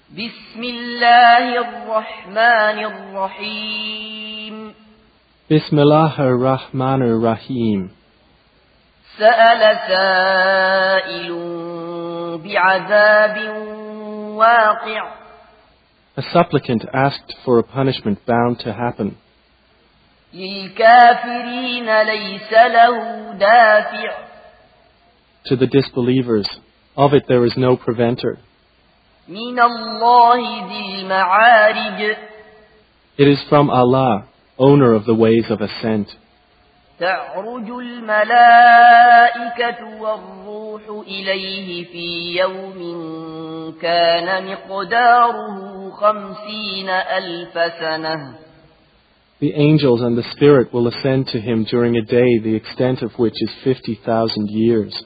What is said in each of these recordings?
بسم الله الرحمن الرحيم بسم الله الرحمن الرحيم. سأل سائل بعذاب واقع. A supplicant asked for a punishment bound to happen. للكافرين ليس له دافع. To the disbelievers, of it there is no preventer. من الله ذي المعارج. It is from Allah, owner of the ways of ascent. تعرج الملائكة والروح إليه في يوم كان مقداره 50,000 سنة. The angels and the Spirit will ascend to him during a day the extent of which is 50,000 years.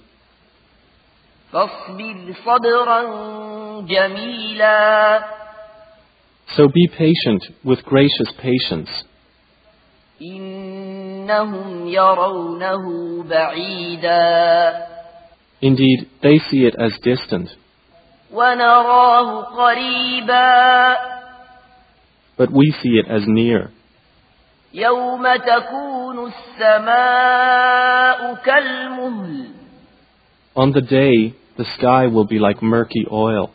فاصبر صبرا جميلا. So be patient with gracious patience. إنهم يرونه بعيدا. Indeed, they see it as distant, ونراه قريبا. but we see it as near. يوم تكون السماء كالمهل. On the day, the sky will be like murky oil,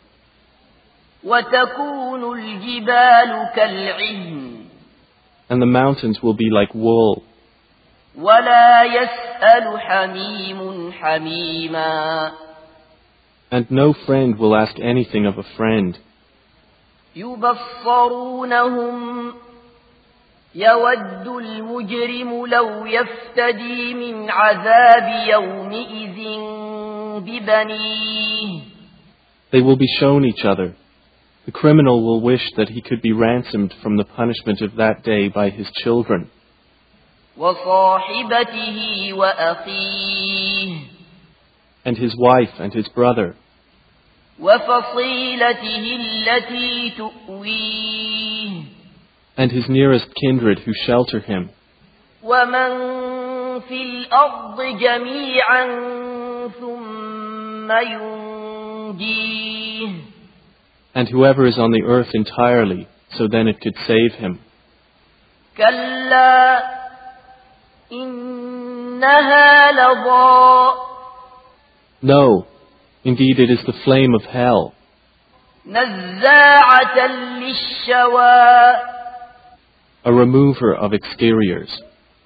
وتكون الجبال كالعهن. and the mountains will be like wool, ولا يسأل حميم حميما. and no friend will ask anything of a friend. يبصرونهم. يود المجرم لو يفتدي من عذاب يومئذ ببنيه. They will be shown each other. The criminal will wish that he could be ransomed from the punishment of that day by his children, وصاحبته وأخيه. and his wife and his brother, وفصيلته التي تؤويه. and his nearest kindred who shelter him, ومن في الأرض جميعا ثم ينجيه. and whoever is on the earth entirely, so then it could save him. كلا إنها لظى. No, indeed it is the flame of hell, نزاعة للشوى. a remover of exteriors.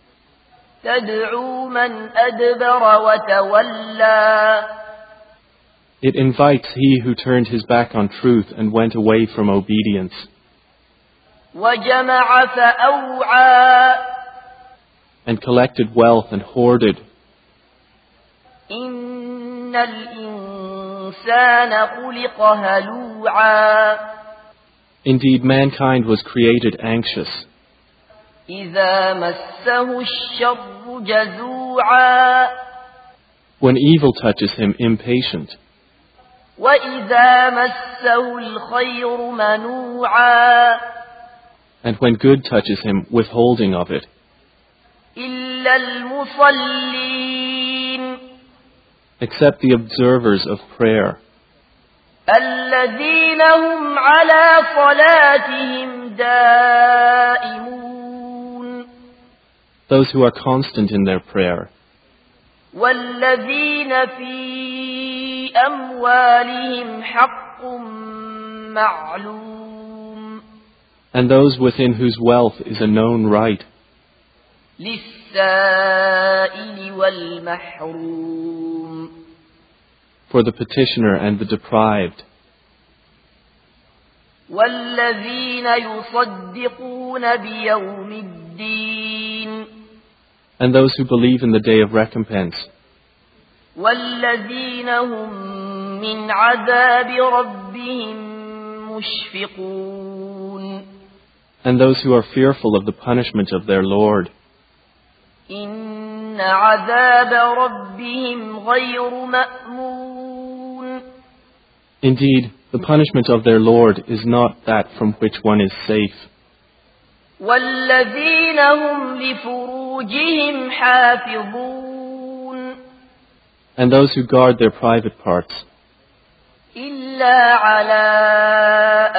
تدعو من أدبر وتولى. It invites he who turned his back on truth and went away from obedience, وجمع فأوعى. and collected wealth and hoarded. إن الإنسان خلق هلوعا. Indeed, mankind was created anxious, إذا مسه الشر جزوعا. when evil touches him impatient, وإذا مسه الخير منوعا. and when good touches him withholding of it. إلا المصلين. Except the observers of prayer, الذين هم على صلاتهم دائمون. those who are constant in their prayer, والذين في أموالهم حق معلوم. and those within whose wealth is a known right, للسائل والمحروم. for the petitioner and the deprived, والذين يصدقون بيوم الدين. and those who believe in the day of recompense, والذين هم من عذاب ربهم مشفقون. and those who are fearful of the punishment of their Lord. إن عذاب ربهم غير مأمون. Indeed, the punishment of their Lord is not that from which one is safe. والذين هم لفروجهم حافظون. And those who guard their private parts, إلا على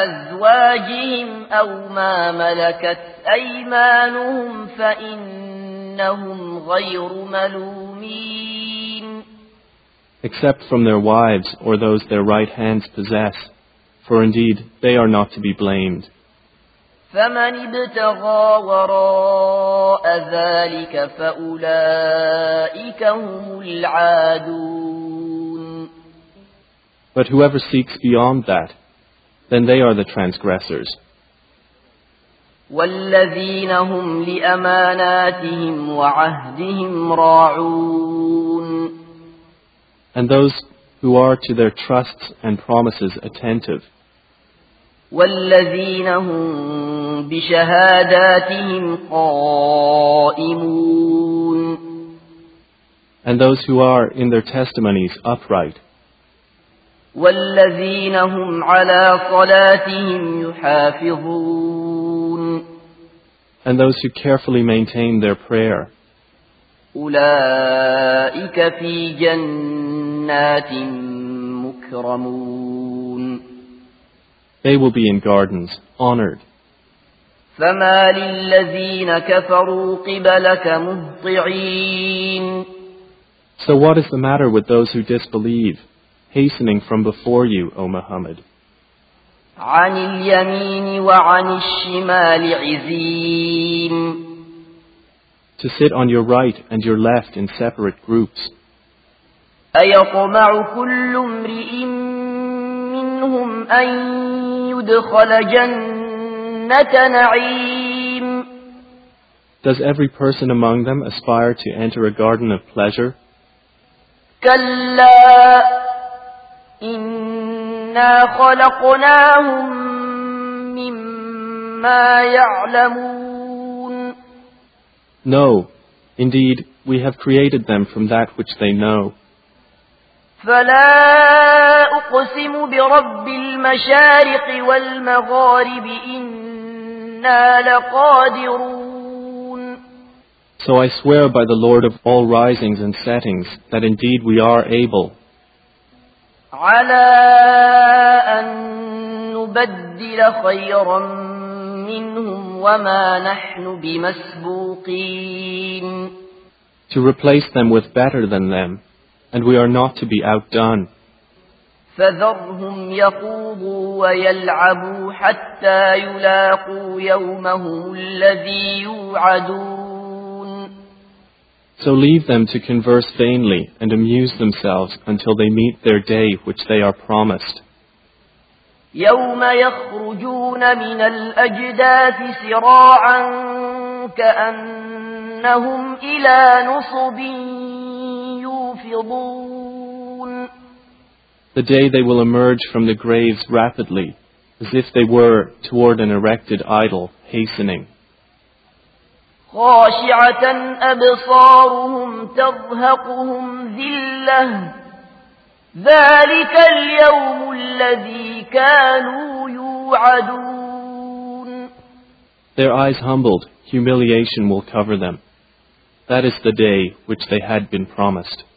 أزواجهم أو ما ملكت أيمانهم فإنهم غير ملومين. Except from their wives or those their right hands possess, for indeed they are not to be blamed. فمن ابتغى وراء ذلك فأولئك هم العادون. But whoever seeks beyond that, then they are the transgressors. والذين هم لأماناتهم وعهدهم راعون. And those who are to their trusts and promises attentive. والذين هم بشهاداتهم قائمون. And those who are in their testimonies upright. والذين هم على صلاتهم يحافظون. And those who carefully maintain their prayer. أولئك في جنات مكرمون. They will be in gardens, honored. فما للذين كفروا قبلك مهطعين. So what is the matter with those who disbelieve, hastening from before you, O Muhammad? عن اليمين وعن الشمال عزين. To sit on your right and your left in separate groups. أيطمع كل امرئ منهم أن يدخل جنة نعيم. Does every person among them aspire to enter a garden of pleasure? كلا إنا خلقناهم مما يعلمون. No, indeed, we have created them from that which they know. فلا أقسم برب المشارق والمغارب إنا لقادرون. So I swear by the Lord of all risings and settings that indeed we are able على أن نبدل خيرا منهم وما نحن بمسبوقين. to replace them with better than them, and we are not to be outdone. فذرهم يخوضوا ويلعبوا حتى يلاقوا يومهم الذي يوعدون. So leave them to converse vainly and amuse themselves until they meet their day which they are promised. يوم يخرجون من الأجداث سراعا كأنهم إلى نصب يوفضون. The day they will emerge from the graves rapidly, as if they were toward an erected idol hastening. خاشعة أبصارهم ترهقهم ذلة ذلك اليوم الذي كانوا يوعدون. Their eyes humbled, humiliation will cover them. That is the day which they had been promised.